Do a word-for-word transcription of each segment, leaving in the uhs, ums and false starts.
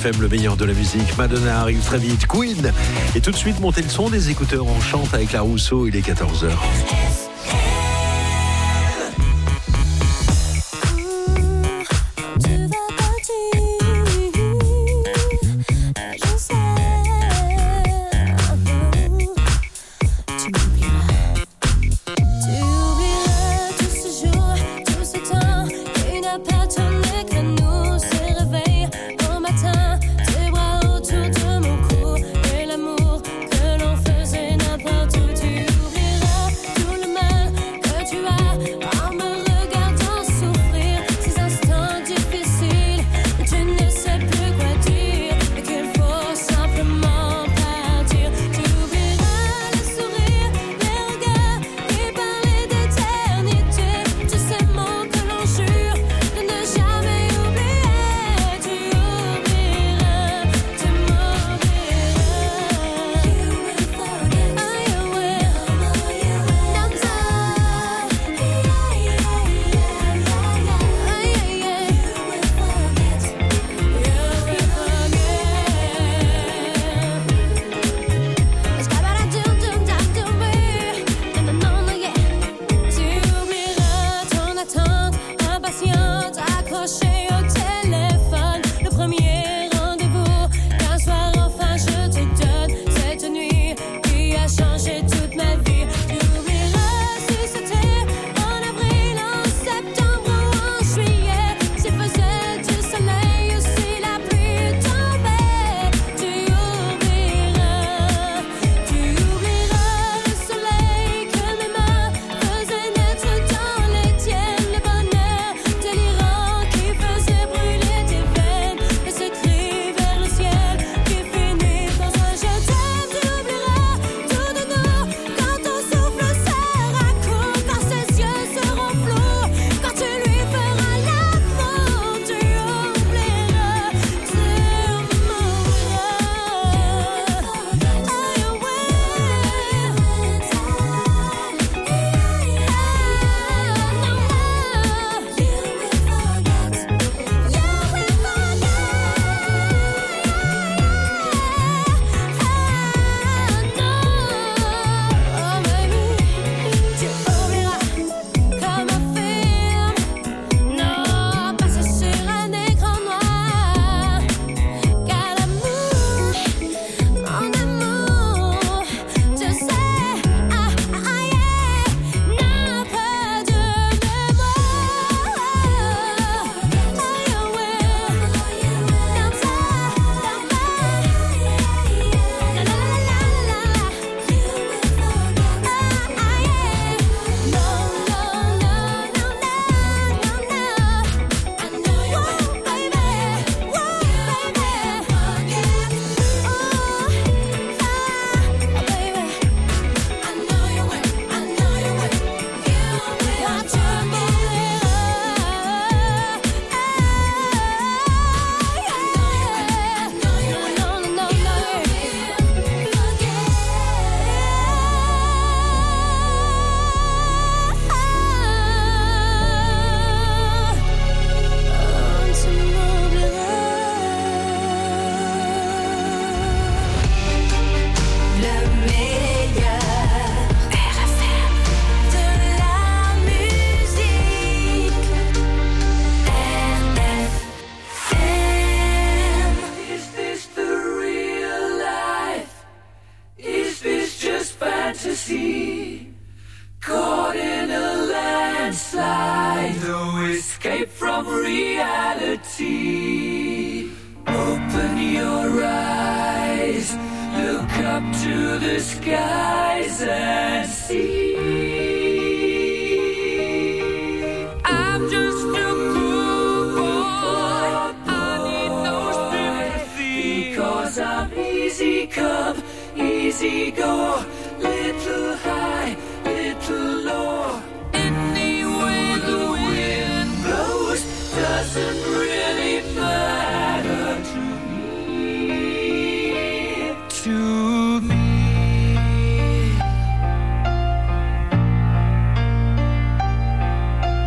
F M, le meilleur de la musique. Madonna arrive très vite, Queen. Et tout de suite, montez le son des écouteurs, on chante avec la Rousseau, il est quatorze heures.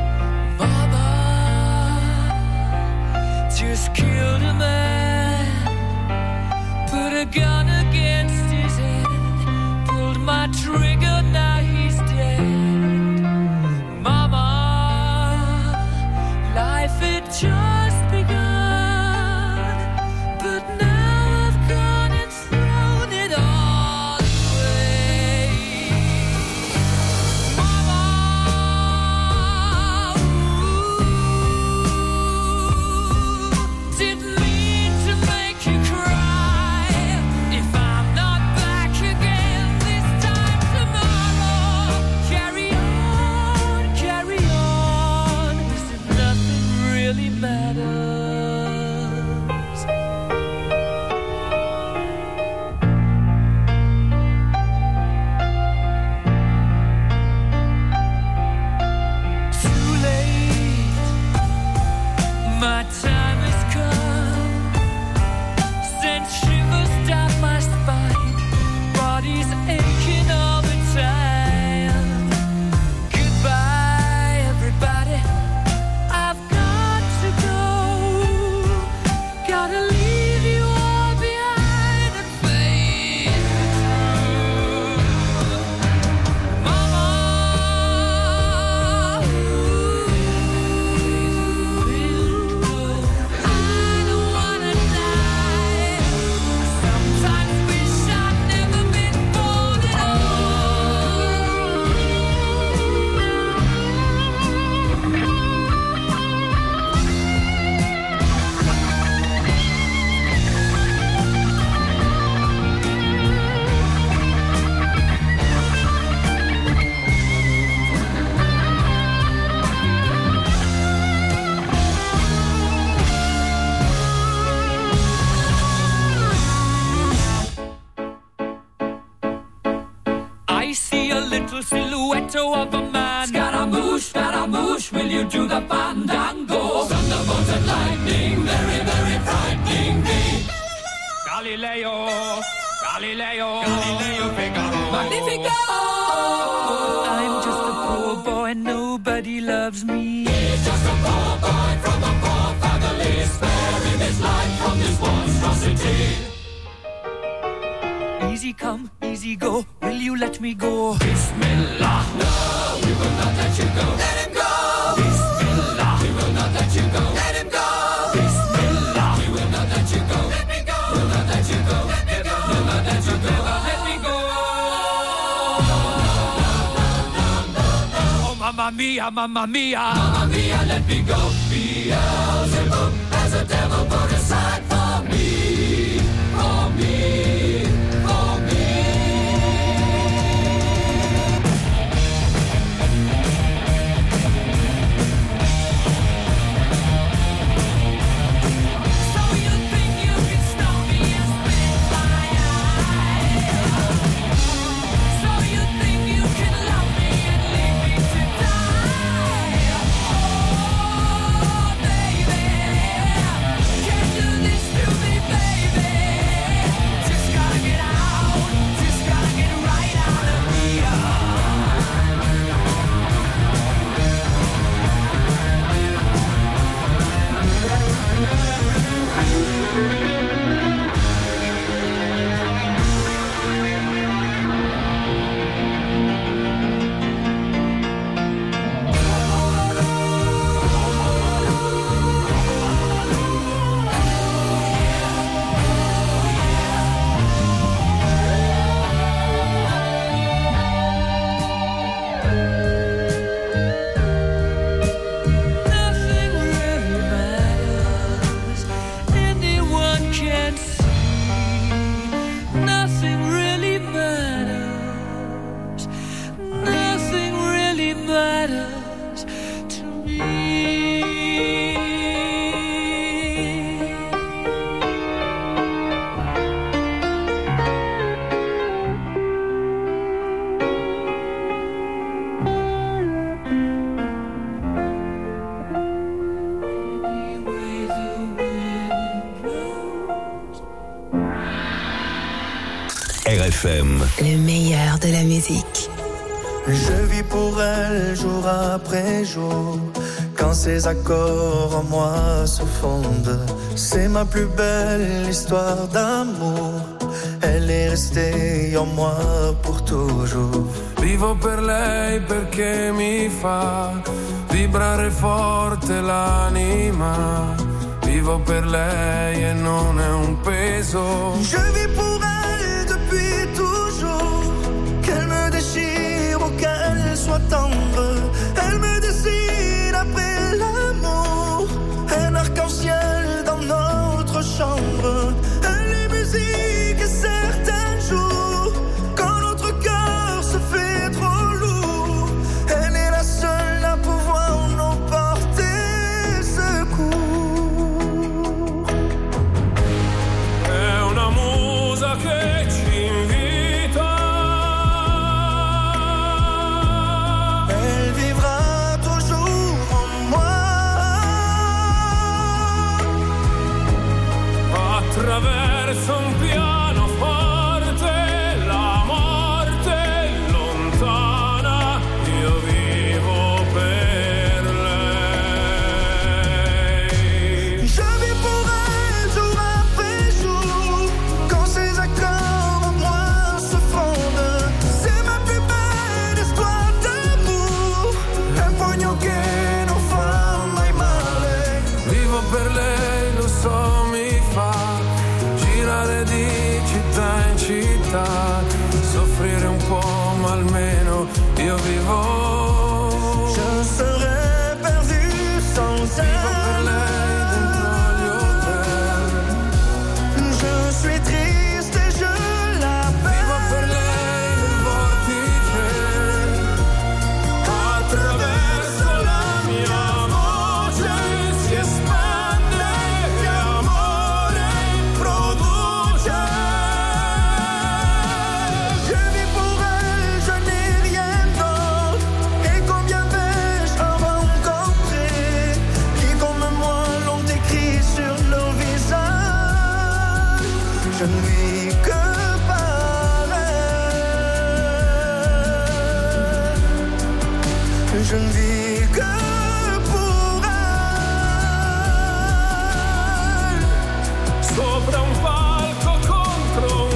Just killed a man. silhouette of a man. Scaramouche, Scaramouche, will you do the fandango? Thunderbolt and lightning, very, very frightening me. Galileo, Galileo, Galileo Figaro. Magnifico! I'm just a poor boy, nobody loves me. He's just a poor boy from a poor family, sparing his life from this monstrosity. Easy come, easy go, will you let me go? Bismillah, no, we will not let you go. Let him go! Bismillah, we will not let you go. Let him go! Bismillah, we will not let you go. Let me go! We'll not let you go. Let me go! We'll not let you go. Let me go! Oh, mamma mia, mamma mia, mamma mia, let me go. Beelzebub has a devil put aside for me, for me, for me. So you think you can stop me and spit my eye? So you think you can love me and leave me to die? Oh, baby, can't do this to me, baby. Just gotta get out, just gotta get right out of here. Nothing really matters. Anyone can see. Nothing really matters. Nothing really matters to me. Anyway, the wind blows. R F M. Le meilleur de la musique. Je vis pour elle jour après jour. Quand ses accords en moi se fondent, c'est ma plus belle histoire d'amour. Elle est restée en moi pour toujours. Vivo per lei perché mi fa vibrare forte l'anima. Vivo per lei e non è un peso. Je vis pour elle depuis toujours. Qu'elle me déchire ou qu'elle soit tendre, elle me décide après l'amour. Un arc-en-ciel dans notre chambre. Elle est musique certains jours. Quand notre cœur se fait trop lourd, elle est la seule à pouvoir nous porter secours. È una musa che ci invita. Elle vivra toujours en moi. Attraverso un pianoforte la morte è lontana. Io vivo per lei. Je vis pour elle jour après jour. Quand ses accords en moi se fondent, c'est ma plus belle histoire d'amour. Un pugno che non fa mai male. Vivo per lei, lo so, mi fa girare di città in città, soffrire un po', ma almeno io vivo. Je serais perdu sans Vivo per elle. lei dentro gli hotel. Je suis triste et je Vivo per l'appelle. lei nel vortice. Attraverso la mia voce si espande e amore produce. Je vis pour elle, je n'ai rien d'autre. Je ne vis que par elle. Je ne vis que pour elle. Sopra un palco contro un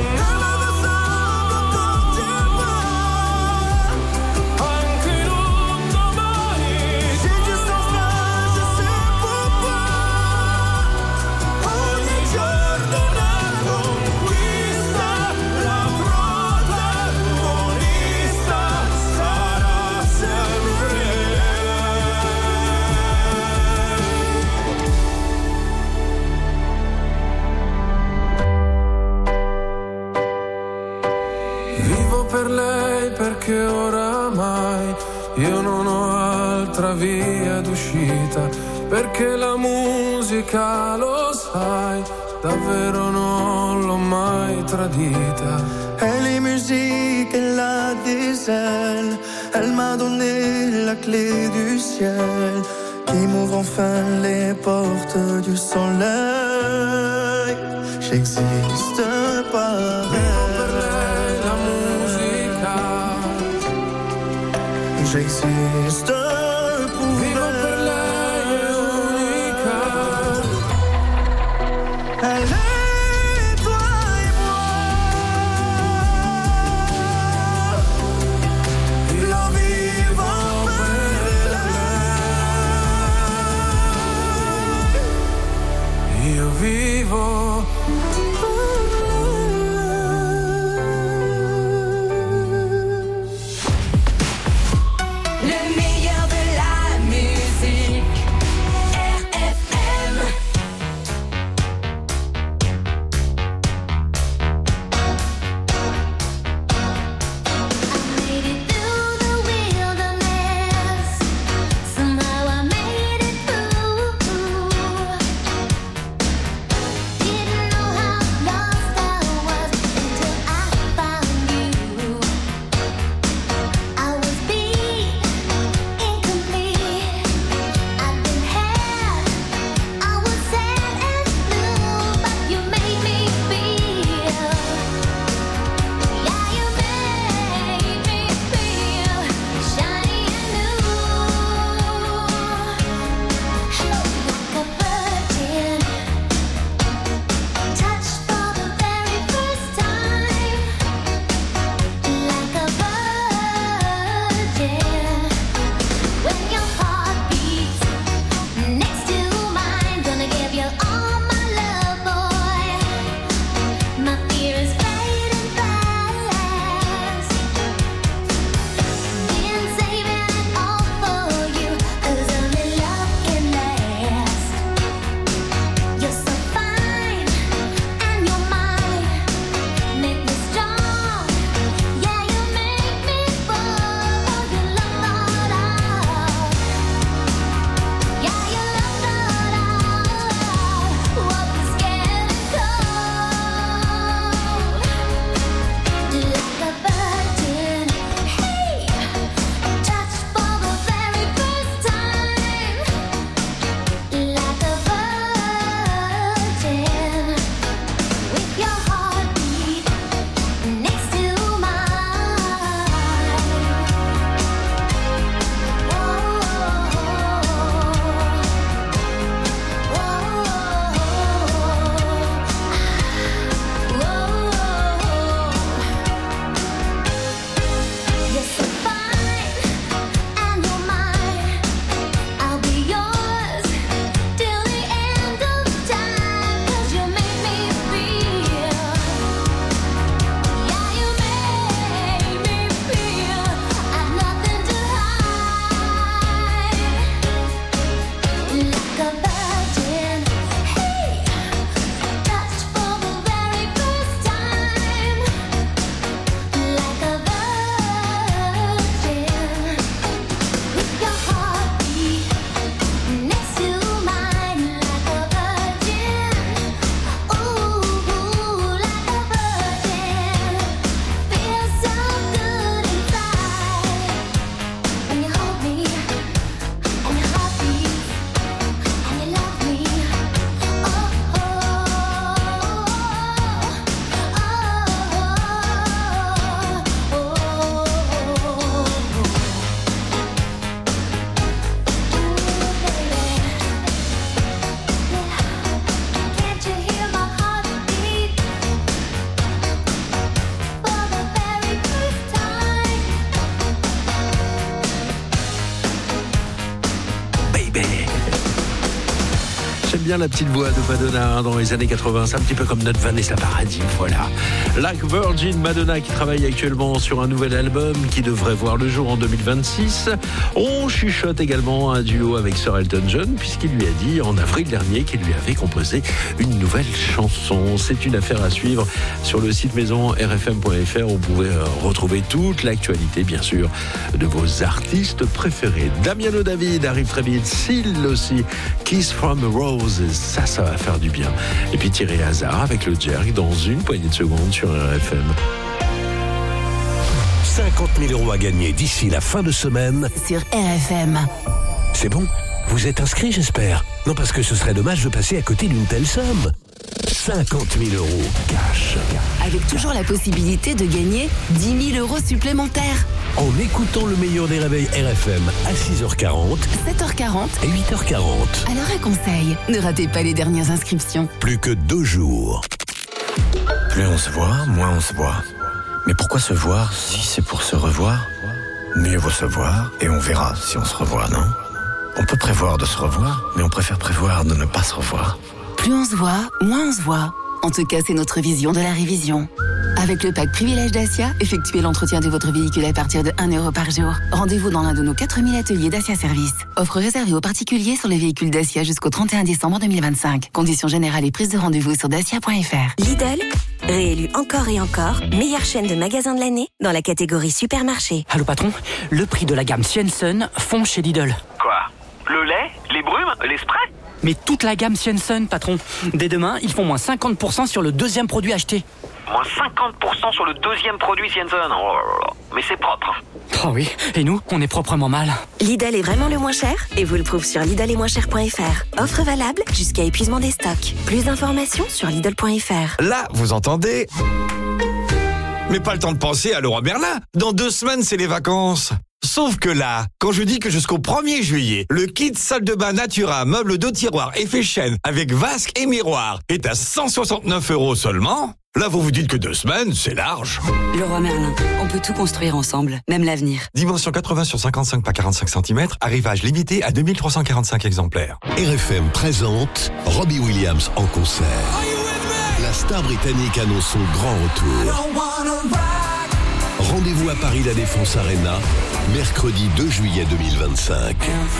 per lei perché oramai io non ho altra via d'uscita, perché la musica, lo sai, davvero non l'ho mai tradita. Elle est musique, elle a des ailes, elle m'a donné la clé du ciel, qui m'ouvre enfin les portes du soleil. J'existe par elle. J'existe pour Vivo per lei, è unica. Elle est toi et moi. Io vivo per lei. Io vivo. Le meilleur bien la petite voix de Madonna dans les années quatre-vingts. C'est un petit peu comme notre Vanessa Paradis, voilà. Like Virgin, Madonna qui travaille actuellement sur un nouvel album qui devrait voir le jour en deux mille vingt-six. On chuchote également un duo avec Sir Elton John puisqu'il lui a dit en avril dernier qu'il lui avait composé une nouvelle chanson. C'est une affaire à suivre sur le site maison r f m point f r. Vous pouvez retrouver toute l'actualité, bien sûr, de vos artistes préférés. Damiano David arrive très vite, Seal aussi, Kiss from a Rose, ça, ça va faire du bien. Et puis Thierry Hazard avec le Jerk dans une poignée de secondes sur R F M. cinquante mille euros à gagner d'ici la fin de semaine sur R F M. C'est bon? Vous êtes inscrits, j'espère? Non, parce que ce serait dommage de passer à côté d'une telle somme. cinquante mille euros cash. Avec toujours la possibilité de gagner dix mille euros supplémentaires. En écoutant le meilleur des réveils R F M à six heures quarante, sept heures quarante et huit heures quarante. Alors un conseil, ne ratez pas les dernières inscriptions. Plus que deux jours. Plus on se voit, moins on se voit. Mais pourquoi se voir si c'est pour se revoir? Mieux vaut se voir et on verra si on se revoit, non? On peut prévoir de se revoir, mais on préfère prévoir de ne pas se revoir. Plus on se voit, moins on se voit. En tout cas, c'est notre vision de la révision. Avec le pack Privilège Dacia, effectuez l'entretien de votre véhicule à partir de un euro par jour. Rendez-vous dans l'un de nos quatre mille ateliers Dacia Service. Offre réservée aux particuliers sur les véhicules Dacia jusqu'au trente et un décembre deux mille vingt-cinq. Conditions générales et prise de rendez-vous sur dacia point f r. Lidl, réélu encore et encore, meilleure chaîne de magasins de l'année dans la catégorie supermarché. Allô patron, le prix de la gamme Swenson fond chez Lidl. Quoi? Le lait? Les brumes? Les sprays? Mais toute la gamme Swenson, patron. Dès demain, ils font moins cinquante pour cent sur le deuxième produit acheté. Moins cinquante pour cent sur le deuxième produit Swenson. Oh là là. Mais c'est propre. Oh oui, et nous, on est proprement mal. Lidl est vraiment le moins cher et vous le prouve sur lidl est moins cher point f r. Offre valable jusqu'à épuisement des stocks. Plus d'informations sur lidl point f r. Là, vous entendez? Mais pas le temps de penser à Leroy Merlin. Dans deux semaines, c'est les vacances. Sauf que là, quand je dis que jusqu'au premier juillet, le kit salle de bain Natura, meuble de tiroir effet chêne avec vasque et miroir est à cent soixante-neuf euros seulement, là vous vous dites que deux semaines, c'est large. Leroy Merlin, on peut tout construire ensemble, même l'avenir. Dimension quatre-vingts sur cinquante-cinq par quarante-cinq centimètres, arrivage limité à deux mille trois cent quarante-cinq exemplaires. R F M présente Robbie Williams en concert. La star britannique annonce son grand retour. Rendez-vous à Paris La Défense Arena, mercredi deux juillet deux mille vingt-cinq.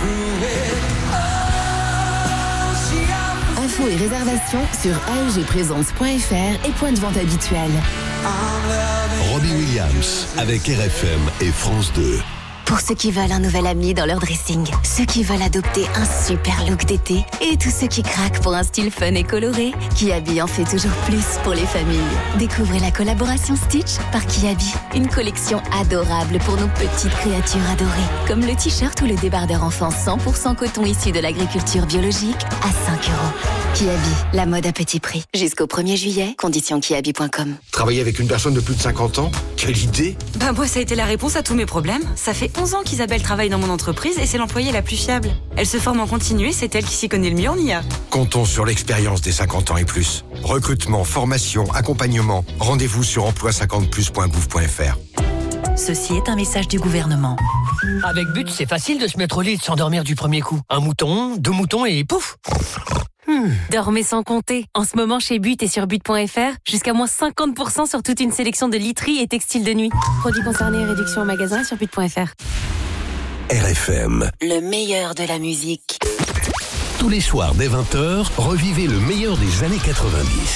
Infos et réservations sur a e g présence point f r et point de vente habituel. Robbie Williams avec R F M et France deux. Pour ceux qui veulent un nouvel ami dans leur dressing, ceux qui veulent adopter un super look d'été et tous ceux qui craquent pour un style fun et coloré, Kiabi en fait toujours plus pour les familles. Découvrez la collaboration Stitch par Kiabi, une collection adorable pour nos petites créatures adorées, comme le t-shirt ou le débardeur enfant cent pour cent coton issu de l'agriculture biologique à cinq euros. Kiabi, la mode à petit prix. Jusqu'au premier juillet, conditions kiabi point com. Travailler avec une personne de plus de cinquante ans? Quelle idée! Bah moi ça a été la réponse à tous mes problèmes. Ça fait onze ans qu'Isabelle travaille dans mon entreprise et c'est l'employée la plus fiable. Elle se forme en continu et c'est elle qui s'y connaît le mieux en I A. Comptons sur l'expérience des cinquante ans et plus. Recrutement, formation, accompagnement. Rendez-vous sur emploi cinquante plus point gouv point f r. Ceci est un message du gouvernement. Avec But, c'est facile de se mettre au lit et de s'endormir du premier coup. Un mouton, deux moutons et pouf! Hmm. Dormez sans compter. En ce moment, chez But et sur but point f r, jusqu'à moins cinquante pour cent sur toute une sélection de literie et textiles de nuit. Produits concernés, réduction en magasin sur but point f r. R F M. Le meilleur de la musique. Tous les soirs dès vingt heures, revivez le meilleur des années quatre-vingt-dix.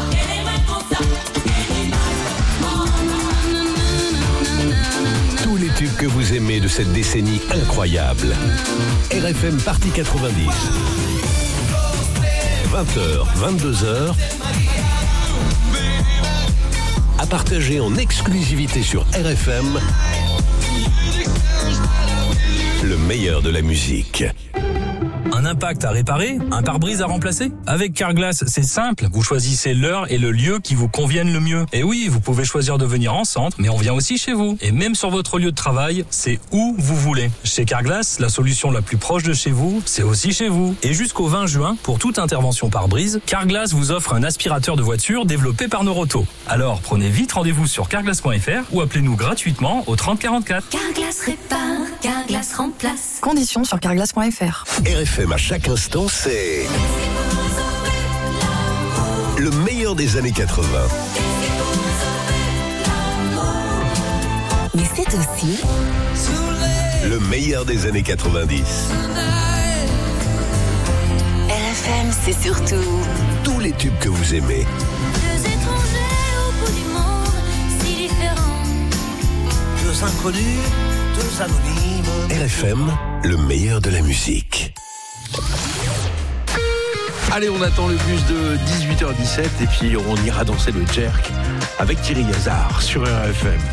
Tous les tubes que vous aimez de cette décennie incroyable. R F M Partie quatre-vingt-dix. vingt heures, vingt-deux heures. À partager en exclusivité sur R F M. Le meilleur de la musique. Un impact à réparer, un pare-brise à remplacer? Avec Carglass, c'est simple. Vous choisissez l'heure et le lieu qui vous conviennent le mieux. Et oui, vous pouvez choisir de venir en centre, mais on vient aussi chez vous. Et même sur votre lieu de travail, c'est où vous voulez. Chez Carglass, la solution la plus proche de chez vous, c'est aussi chez vous. Et jusqu'au vingt juin, pour toute intervention pare-brise, Carglass vous offre un aspirateur de voiture développé par Noroto. Alors, prenez vite rendez-vous sur carglass point f r ou appelez-nous gratuitement au trente quarante-quatre. Carglass répare, Carglass remplace. Conditions sur carglass point f r. R F M à chaque instant, c'est... des années quatre-vingts. Mais c'est aussi Le meilleur des années quatre-vingt-dix. R F M, c'est surtout Tous les tubes que vous aimez. Deux étrangers au bout du monde, si différents. Deux inconnus, deux anonymes. R F M, le meilleur de la musique. Allez, on attend le bus de dix-huit heures dix-sept et puis on ira danser le jerk avec Thierry Hazard sur R F M.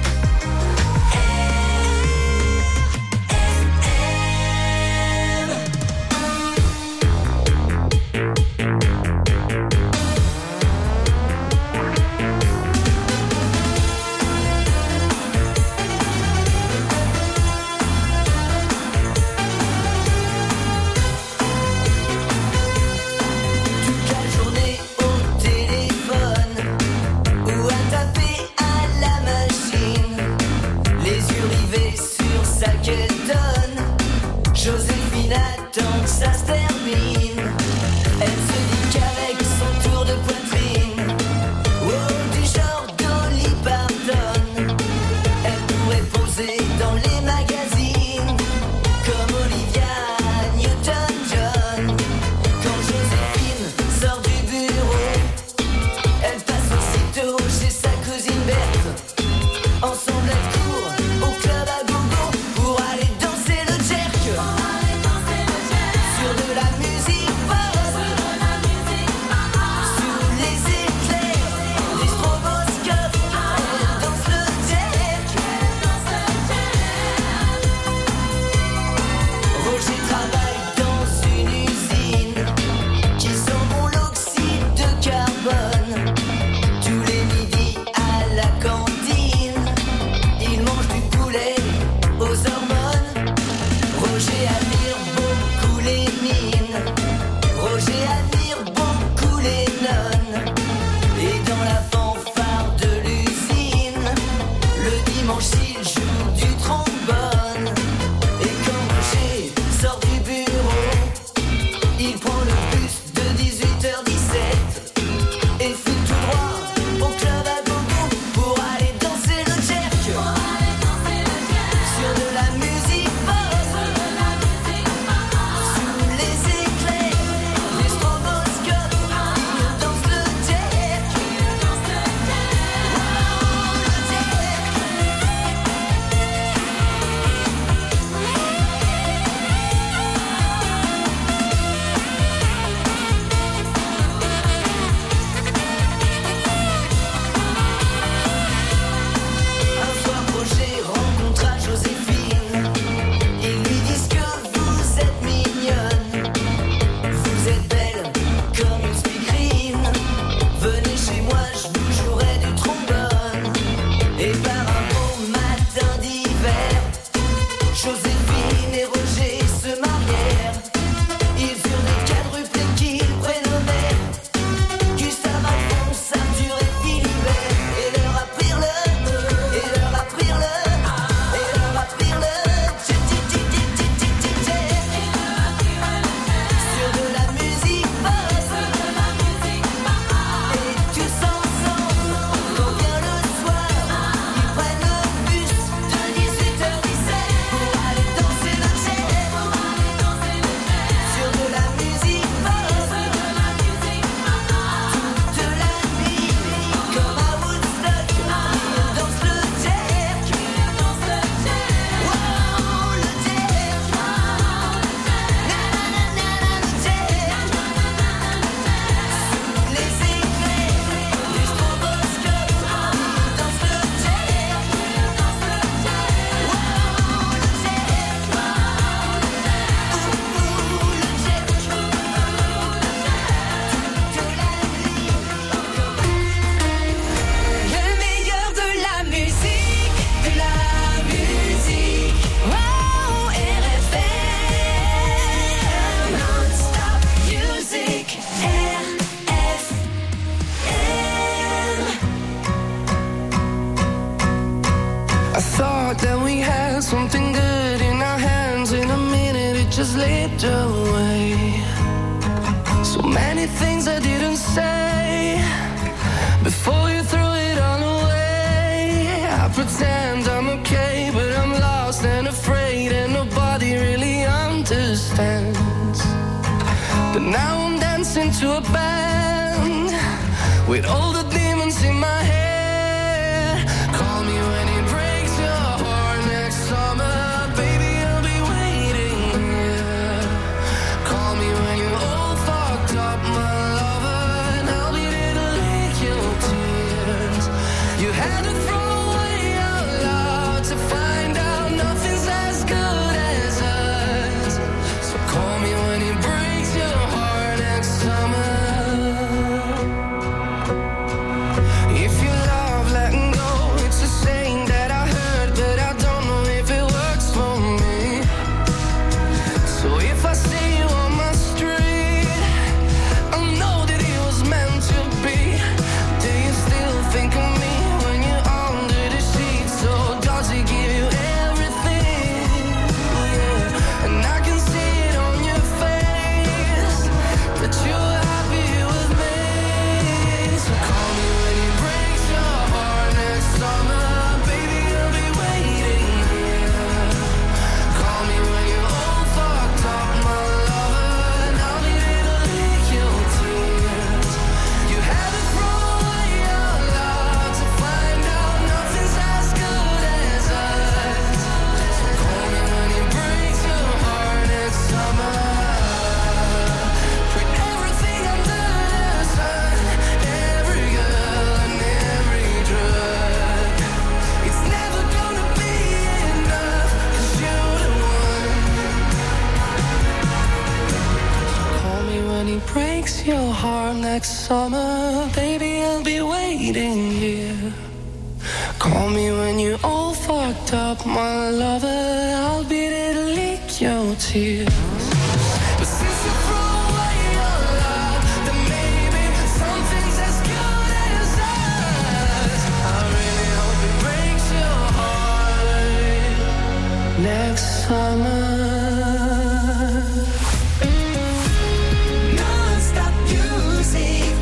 slipped away. So many things I didn't say. pretend I'm okay, but I'm lost and afraid, and nobody really understands. But now I'm dancing to a band with all the demons in my head. Call me when it breaks your heart next summer, baby, I'll be waiting here. Call me when you're all fucked up, my lover, and I'll be there to lick your tears. You had to throw away our love to find out nothing's as good as us. So call me when it breaks your heart next summer. If you love letting go, it's a saying that I heard, but I don't know if it works for me. So if I see you on my street, I know that it was meant to be. Do you still think of me when you're under the sheets? So does it give you everything? Yeah. And I can see it on your face that you're happy with me. So call me when it breaks your heart next summer, baby, I'll be waiting here. Call me when you're all fucked up, my lover, and I'll be there to lick your tears. You had to throw away your love to find out nothing's as good as us. So call me when it breaks your heart next summer. Put everything under the sun, every girl and every drug. It's never gonna be enough, 'cause you're the one. Call me when he breaks your heart next summer, baby, I'll be waiting here. Call me when you're all fucked up, my lover, I'll be there to lick your tears. But since you throw away your love, then maybe something's as good as us. I really hope it breaks your heart next summer. Non-stop music.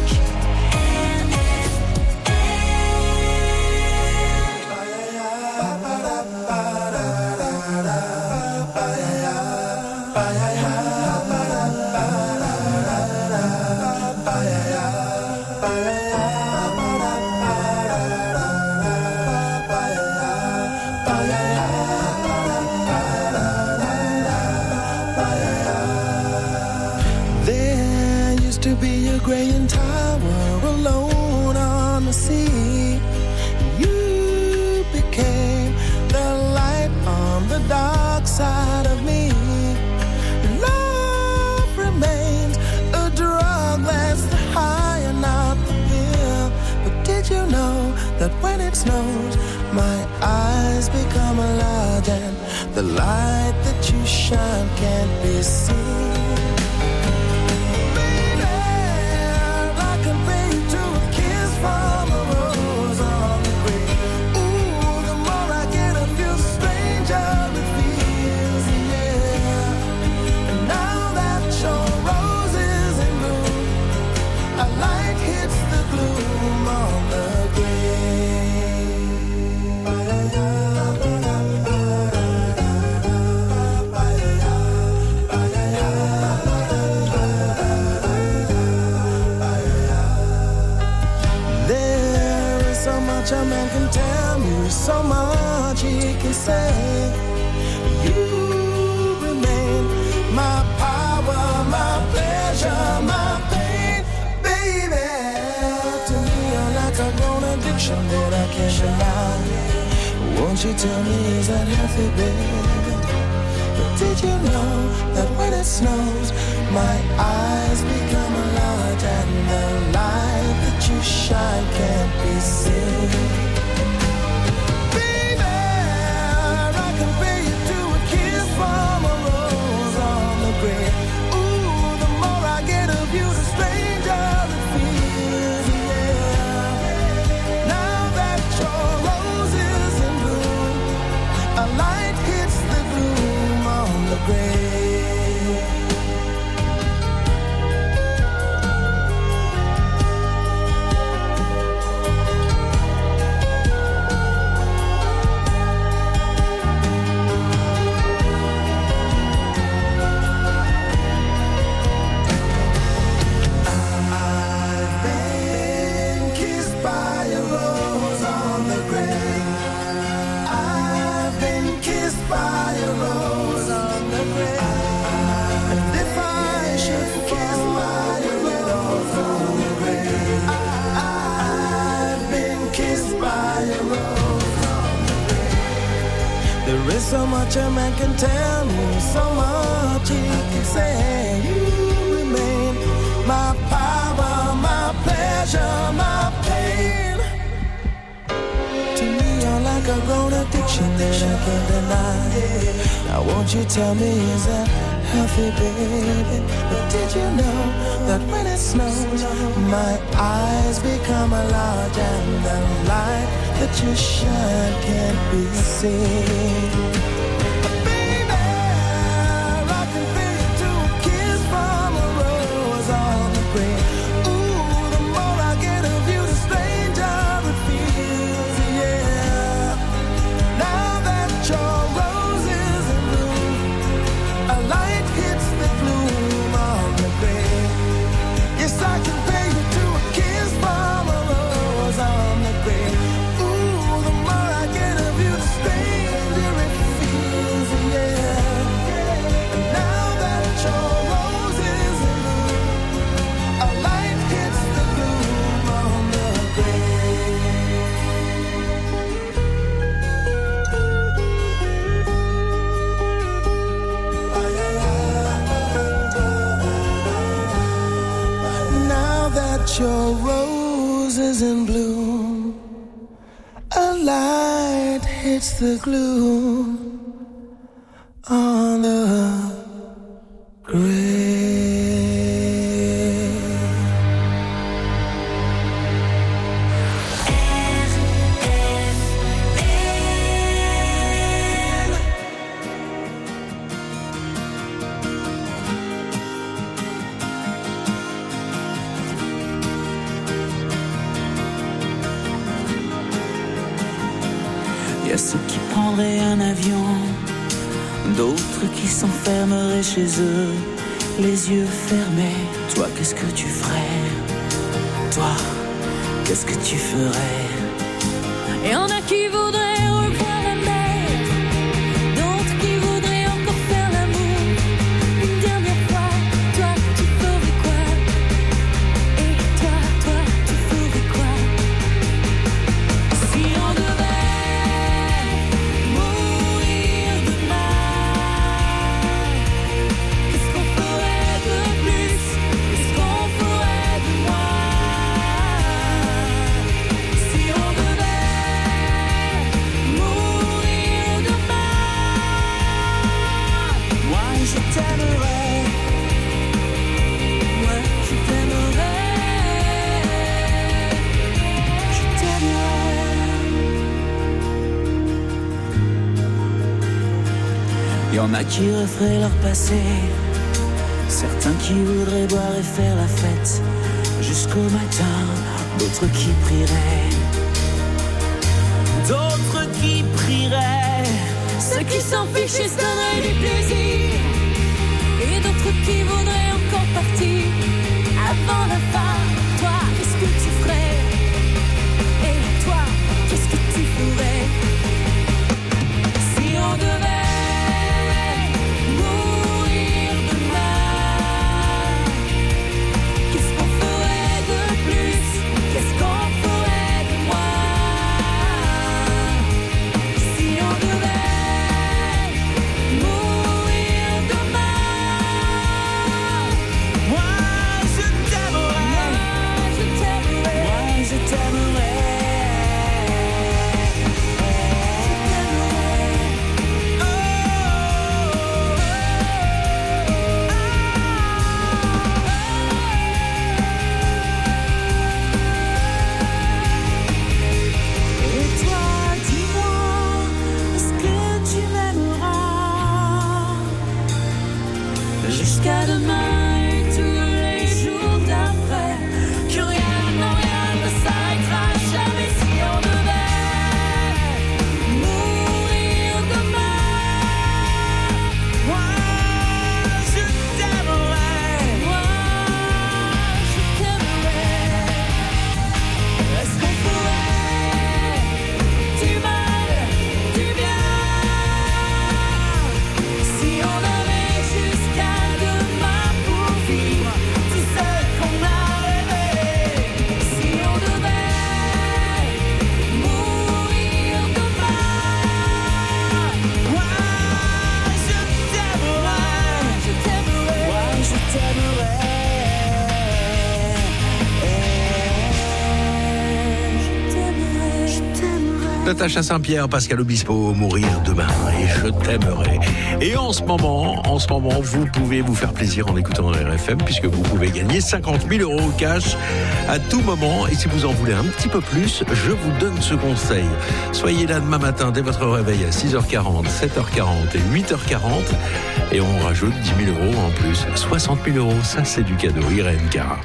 There used to be a graying tower alone on the sea. You became the light on the dark side of me. Love remains a drug that's the high and not the pill. But did you know that when it snows, my eyes become large and the light that you shine can't be seen? A man can tell me so much he can say. You remain my power, my pleasure, my pain, baby. To me, you're like a grown addiction that I can't deny. Won't you tell me, is that healthy, baby? But did you know that when it snows, my eyes become large and the light that you shine can't be seen? Baby, I compare you to a kiss from a rose on the grave. Ooh, the more I get of you, the stranger it feels, yeah. Now that your rose is in bloom, a light hits the gloom on the grave. There is so much a man can tell me, so much he can say. You remain my power, my pleasure, my pain. To me, you're like a grown addiction that I can't deny. Now won't you tell me, is that healthy, baby? But did you know that when it snows, my eyes become large and the light that you shine can't be seen? Baby, I can feel you to a kiss from a rose on the green. Ooh, the more I get of you, the stranger it feels, yeah. Now that your rose is in bloom, a light hits the gloom on the grave. Yes, I can pay you to a kiss from a rose on the grave. Ooh, the more I get of you, the stranger it feels, yeah. And now that your rose is in bloom, a light hits the gloom on the Now that your rose is in bloom, a light hits the gloom on the grave. Y a ceux qui prendraient un avion, d'autres qui s'enfermeraient chez eux, les yeux fermés. Toi, qu'est-ce que tu ferais? Toi, qu'est-ce que tu ferais? Et y en a qui voudraient revoir la mer, d'autres qui voudraient encore faire l'amour une dernière fois. Toi, tu ferais quoi? Et toi, toi, tu ferais quoi? Si on devait mourir demain, qu'est-ce qu'on ferait de plus? Qu'est-ce qu'on ferait de moins? Si on devait mourir demain, Moi, je t'aimerais. moi je t'aimerais, je t'aimerais. Y en a qui referaient leur passé, certains qui voudraient boire et faire la fête jusqu'au matin, d'autres qui prieraient, d'autres qui prieraient. Ceux qui s'en fichent et se donneraient du plaisir, et d'autres qui voudraient encore partir avant la fin. Toi, qu'est-ce que tu ferais? Et toi, qu'est-ce que tu ferais? Si on devait mourir demain, qu'est-ce qu'on ferait de plus? Qu'est-ce qu'on ferait de moins? Si on devait mourir demain, Natacha Saint-Pierre, Pascal Obispo, mourir demain et je t'aimerai. Et en ce moment, en ce moment, vous pouvez vous faire plaisir en écoutant R F M puisque vous pouvez gagner cinquante mille euros cash à tout moment. Et si vous en voulez un petit peu plus, je vous donne ce conseil. Soyez là demain matin dès votre réveil à six heures quarante, sept heures quarante et huit heures quarante et on rajoute dix mille euros en plus. soixante mille euros, ça c'est du cadeau. Irène Cara.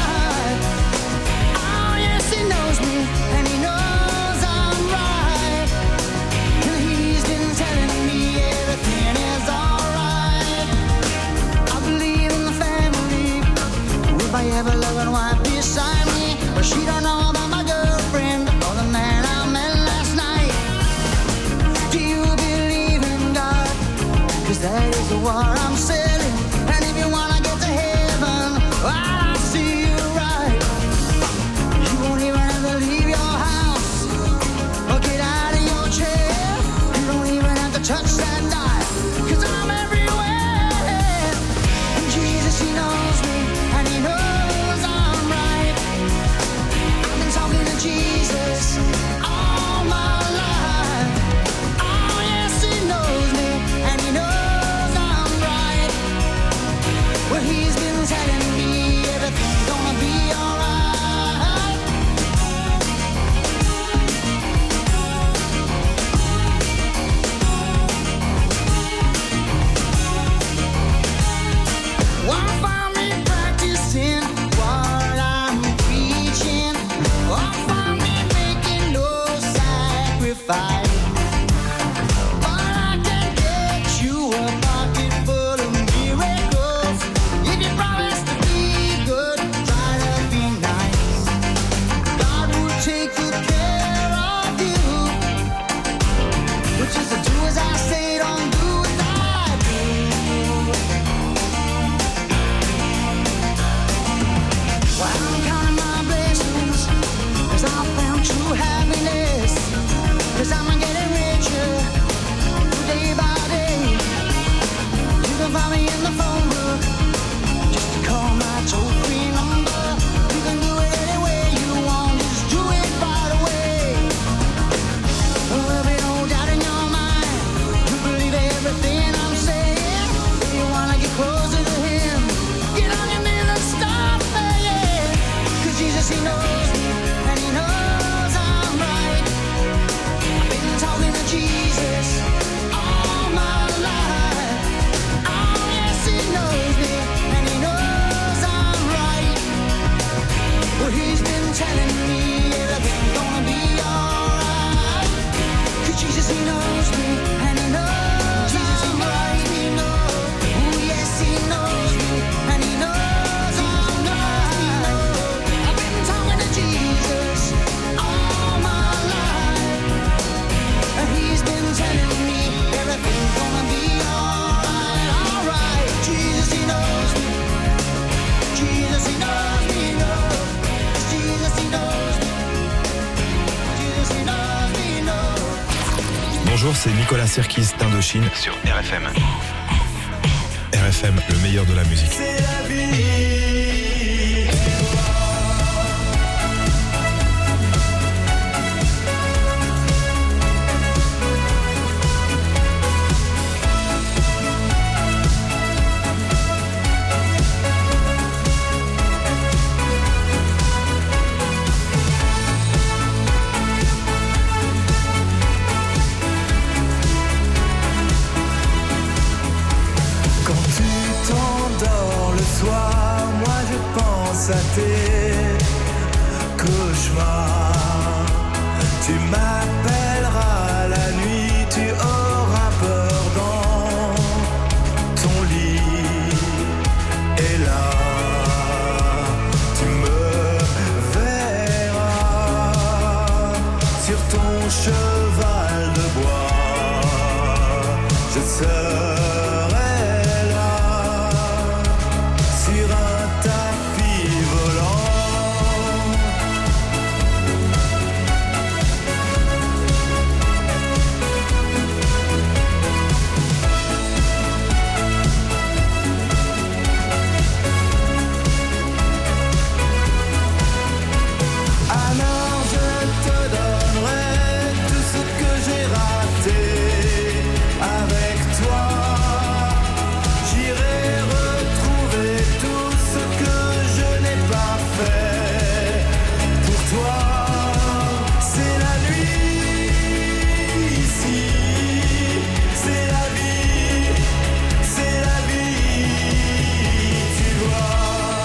And he knows I'm right. he knows me, and he knows I'm right. I've been talking to Jesus all my life. Oh yes, he knows me, and he knows I'm right. Well, he's been telling me everything's gonna be alright. 'Cause Jesus, he knows me, and he knows I'm right. He knows, oh yes, he knows me, and he knows I'm right. I've been talking to Jesus all my life, and he's been telling me everything's gonna be alright, alright. Jesus, he knows me, Jesus, he knows me, he knows. Jesus, he knows me, Jesus, he knows me, he knows. Bonjour, c'est Nicolas Serkis d'Indochine sur R F M. R F M, le meilleur de la musique. C'est la vie. Quand tu t'endors le soir, moi je pense à tes cauchemars. Tu m'appelleras la nuit, tu auras peur dans ton lit. Et là, tu me verras sur ton cheval de bois. Je serai là sur un tapis volant. Alors je te donnerai tout ce que j'ai raté avec toi. J'irai retrouver tout ce que je n'ai pas fait pour toi. C'est la nuit ici, c'est la vie, c'est la vie, tu vois.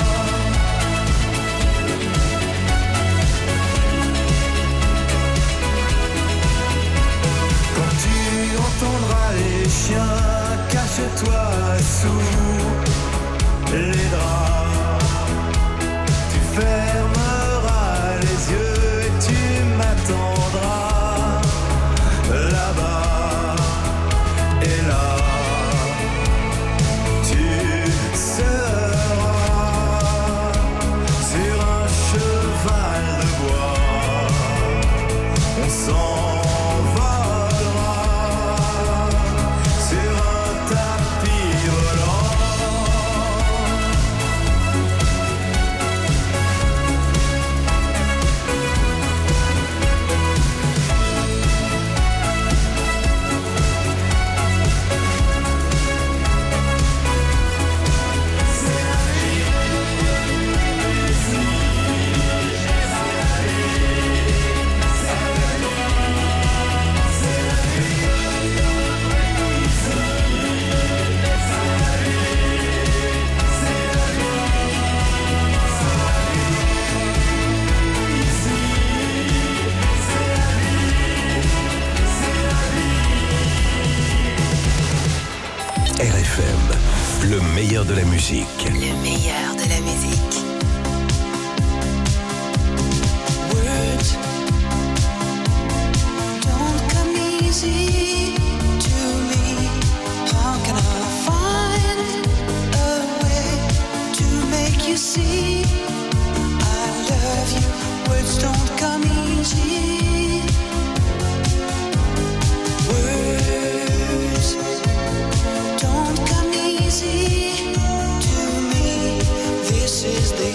Quand tu entendras les chiens, cache-toi sous les draps. Tu fermeras les yeux et tu m'attendras là-bas. Et là, tu seras sur un cheval de bois. On s'envolera sur un tapis volant. R F M, le meilleur de la musique. Le meilleur de la musique. Words don't come easy to me. How can I find a way to make you see I love you? Words don't come easy. Words don't come easy to me. This is the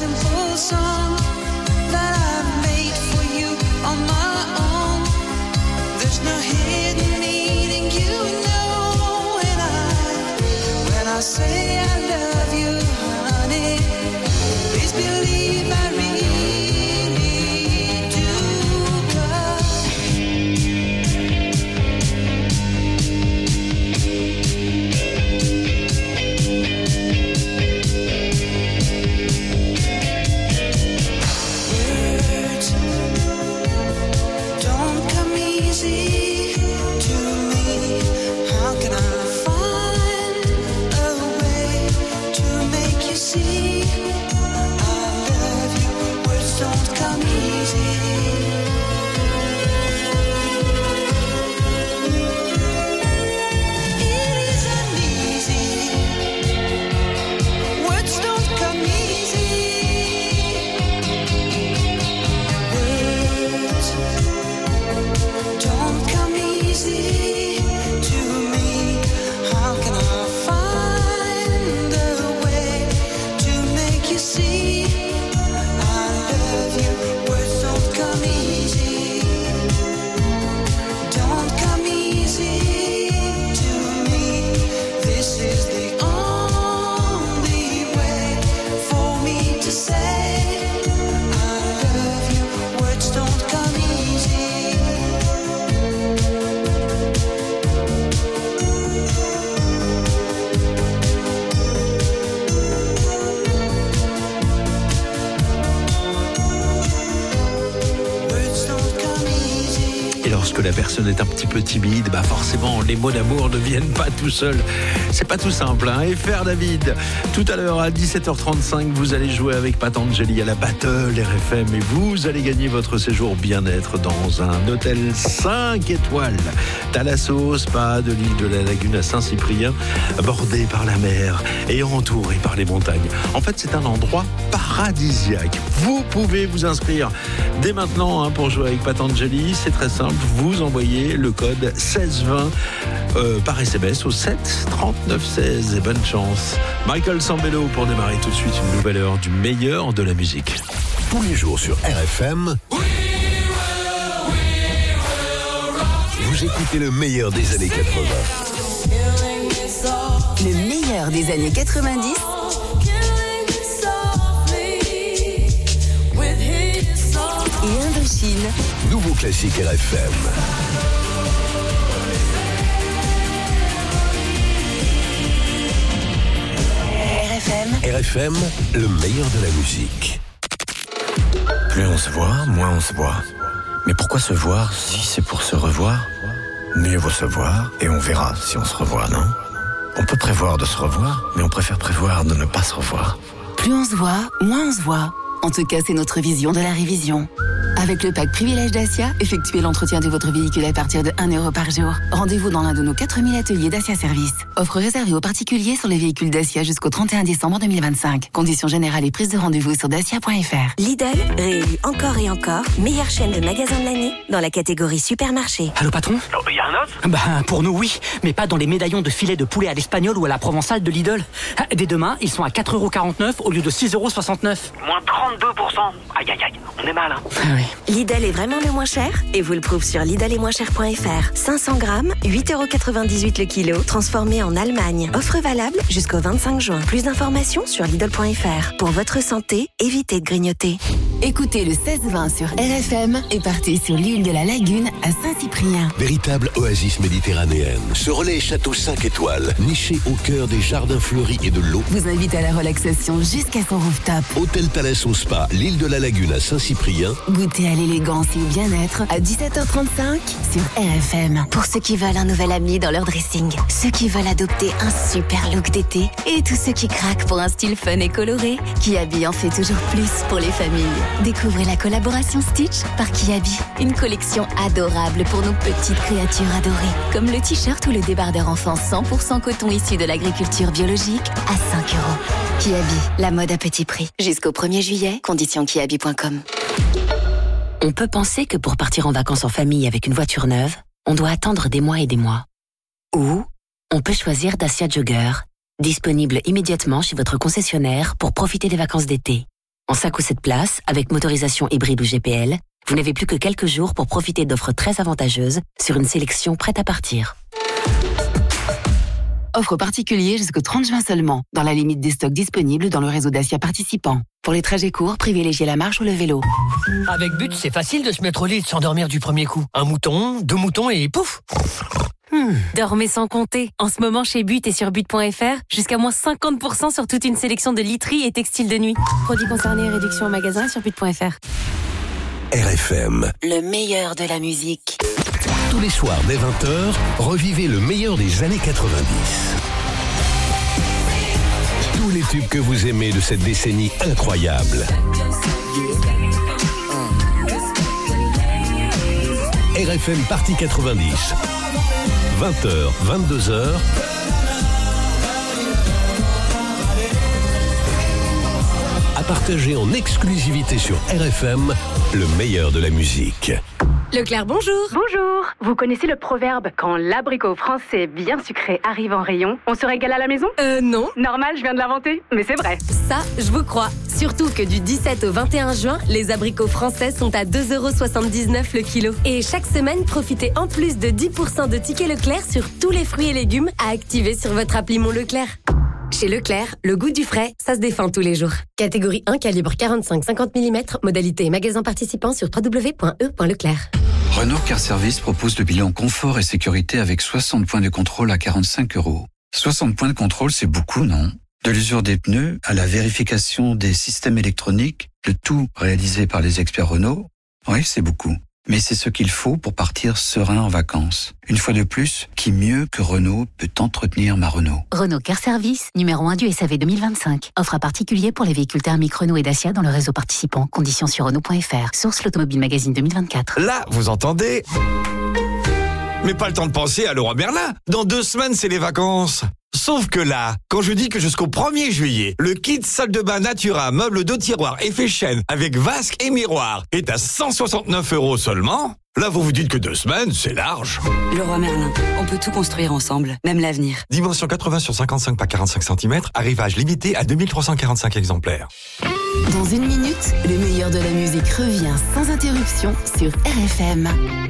simple song that I made for you on my own. There's no hidden meaning, you know, when I, when I say I love you, honey, please believe I really do. 'Cause words don't come easy to me. How can I find a way to make you see I love you? Words don't come easy. It isn't easy. Words don't come easy. Words don't come easy to me. How can I find a way to make you see I love you? Words don't come easy. Don't come easy to me. This is the only way for me to say I love you. Words don't come easy. Words don't come easy. Et lorsque la personne est un petit peu timide, bah forcément les mots d'amour ne viennent pas tout seuls. C'est pas tout simple, hein. Et faire David, tout à l'heure à dix-sept heures trente-cinq, vous allez jouer avec Patangeli à la Battle R F M et vous allez gagner votre séjour bien-être dans un hôtel cinq étoiles. Thalasso, spa de l'île de la Lagune à Saint-Cyprien, bordé par la mer et entouré par les montagnes. En fait, c'est un endroit paradisiaque. Vous pouvez vous inscrire dès maintenant, hein, pour jouer avec Patangeli. C'est très simple, vous envoyez le code seize vingt euh, par S M S au sept trente-neuf seize et bonne chance. Michael Sambello pour démarrer tout de suite une nouvelle heure du meilleur de la musique. Tous les jours sur R F M, vous écoutez le meilleur des années quatre-vingts. Le meilleur des années quatre-vingt-dix et Indochine. Nouveau classique R F M. R F M. R F M, le meilleur de la musique. Plus on se voit, moins on se voit. Mais pourquoi se voir si c'est pour se revoir? Mieux vaut se voir et on verra si on se revoit, non? On peut prévoir de se revoir, mais on préfère prévoir de ne pas se revoir. Plus on se voit, moins on se voit. En tout cas, c'est notre vision de la révision. Avec le pack Privilège Dacia, effectuez l'entretien de votre véhicule à partir de un euro par jour. Rendez-vous dans l'un de nos quatre mille ateliers Dacia Service. Offre réservée aux particuliers sur les véhicules Dacia jusqu'au trente et un décembre deux mille vingt-cinq. Conditions générales et prise de rendez-vous sur dacia point f r. Lidl, réélu encore et encore, meilleure chaîne de magasins de l'année dans la catégorie supermarché. Allô patron? Il y a un autre? Bah pour nous oui, mais pas dans les médaillons de filet de poulet à l'espagnol ou à la provençale de Lidl. Ah, dès demain, ils sont à quatre euros quarante-neuf au lieu de six euros soixante-neuf. Moins trente-deux pour cent. Aïe aïe aïe, on est mal, hein. Ah oui. Lidl est vraiment le moins cher et vous le prouve sur lidl et moins cher point f r. cinq cents grammes, huit euros quatre-vingt-dix-huit le kilo, transformé en Allemagne. Offre valable jusqu'au vingt-cinq juin. Plus d'informations sur lidl point f r. Pour votre santé, évitez de grignoter. Écoutez le seize vingt sur R F M et partez sur l'île de la Lagune à Saint-Cyprien. Véritable oasis méditerranéenne. Ce relais château cinq étoiles, niché au cœur des jardins fleuris et de l'eau, vous invite à la relaxation jusqu'à son rooftop. Hôtel Thalasso Spa, l'île de la Lagune à Saint-Cyprien. Goûtez à l'élégance et au bien-être à dix-sept heures trente-cinq sur R F M. Pour ceux qui veulent un nouvel ami dans leur dressing, ceux qui veulent adopter un super look d'été et tous ceux qui craquent pour un style fun et coloré, Kiabi en fait toujours plus pour les familles. Découvrez la collaboration Stitch par Kiabi, une collection adorable pour nos petites créatures adorées, comme le t-shirt ou le débardeur enfant cent pour cent coton issu de l'agriculture biologique à cinq euros. Kiabi, la mode à petit prix. Jusqu'au premier juillet, conditions kiabi point com. On peut penser que pour partir en vacances en famille avec une voiture neuve, on doit attendre des mois et des mois. Ou on peut choisir Dacia Jogger, disponible immédiatement chez votre concessionnaire pour profiter des vacances d'été. En cinq ou sept places, avec motorisation hybride ou G P L, vous n'avez plus que quelques jours pour profiter d'offres très avantageuses sur une sélection prête à partir. Offre particulier jusqu'au trente juin seulement, dans la limite des stocks disponibles dans le réseau Dacia participant. Pour les trajets courts, privilégiez la marche ou le vélo. Avec But, c'est facile de se mettre au lit et de s'endormir du premier coup. Un mouton, deux moutons et pouf. Hmm. Dormez sans compter. En ce moment, chez But et sur but point f r, jusqu'à moins cinquante pour cent sur toute une sélection de literie et textiles de nuit. Produits concernés, réduction en magasin sur but point f r. R F M. Le meilleur de la musique. Tous les soirs dès vingt heures, revivez le meilleur des années quatre-vingt-dix. Tous les tubes que vous aimez de cette décennie incroyable. R F M Party quatre-vingt-dix. vingt heures, vingt-deux heures. À partager en exclusivité sur R F M, le meilleur de la musique. Leclerc, bonjour. Bonjour. Vous connaissez le proverbe « Quand l'abricot français bien sucré arrive en rayon, on se régale à la maison » Euh, non. Normal, je viens de l'inventer, mais c'est vrai. Ça, je vous crois. Surtout que du dix-sept au vingt et un juin, les abricots français sont à deux euros soixante-dix-neuf le kilo. Et chaque semaine, profitez en plus de dix pour cent de tickets Leclerc sur tous les fruits et légumes à activer sur votre appli Mon Leclerc. Chez Leclerc, le goût du frais, ça se défend tous les jours. Catégorie un, calibre quarante-cinq à cinquante millimètres, modalité magasin participant sur w w w point e point leclerc. Renault Car Service propose le bilan confort et sécurité avec soixante points de contrôle à quarante-cinq euros. soixante points de contrôle, c'est beaucoup, non? De l'usure des pneus à la vérification des systèmes électroniques, le tout réalisé par les experts Renault, oui, c'est beaucoup. Mais c'est ce qu'il faut pour partir serein en vacances. Une fois de plus, qui mieux que Renault peut entretenir ma Renault? Renault Car Service, numéro un du S A V deux mille vingt-cinq. Offre à particulier pour les véhicules thermiques Renault et Dacia dans le réseau participant. Conditions sur Renault point f r. Source l'Automobile Magazine deux mille vingt-quatre. Là, vous entendez? Mais pas le temps de penser à Leroy Merlin. Dans deux semaines, c'est les vacances. Sauf que là, quand je dis que jusqu'au premier juillet, le kit salle de bain Natura, meuble de tiroir effet chêne avec vasque et miroir est à cent soixante-neuf euros seulement, là vous vous dites que deux semaines, c'est large. Leroy Merlin, on peut tout construire ensemble, même l'avenir. Dimension quatre-vingts sur cinquante-cinq par quarante-cinq centimètres, arrivage limité à deux mille trois cent quarante-cinq exemplaires. Dans une minute, le meilleur de la musique revient sans interruption sur R F M.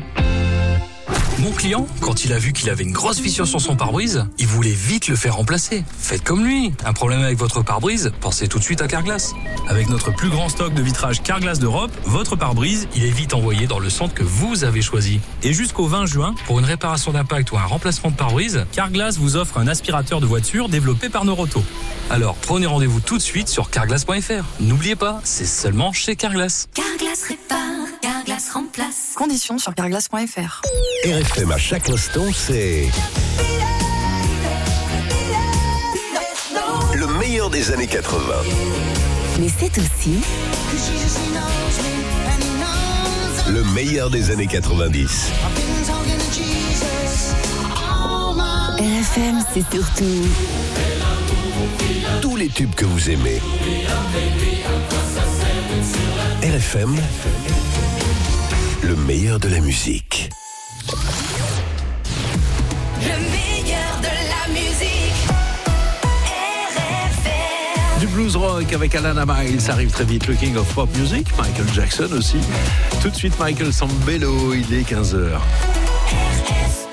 Mon client, quand il a vu qu'il avait une grosse fissure sur son pare-brise, il voulait vite le faire remplacer. Faites comme lui. Un problème avec votre pare-brise, pensez tout de suite à Carglass. Avec notre plus grand stock de vitrage Carglass d'Europe, votre pare-brise, il est vite envoyé dans le centre que vous avez choisi. Et jusqu'au vingt juin, pour une réparation d'impact ou un remplacement de pare-brise, Carglass vous offre un aspirateur de voiture développé par Neuroto. Alors, prenez rendez-vous tout de suite sur carglass point f r. N'oubliez pas, c'est seulement chez Carglass. Carglass répare, Carglass remplace. Conditions sur carglass point f r. R F M à chaque instant, c'est le meilleur des années quatre-vingts. Mais c'est aussi le meilleur des années quatre-vingt-dix. R F M, c'est surtout tous les tubes que vous aimez. R F M, le meilleur de la musique. Le meilleur de la musique. R F M. Du blues rock avec Alana Miles, ça arrive très vite. Le King of Pop Music, Michael Jackson aussi. Tout de suite Michael Sambello, il est quinze heures. R F M.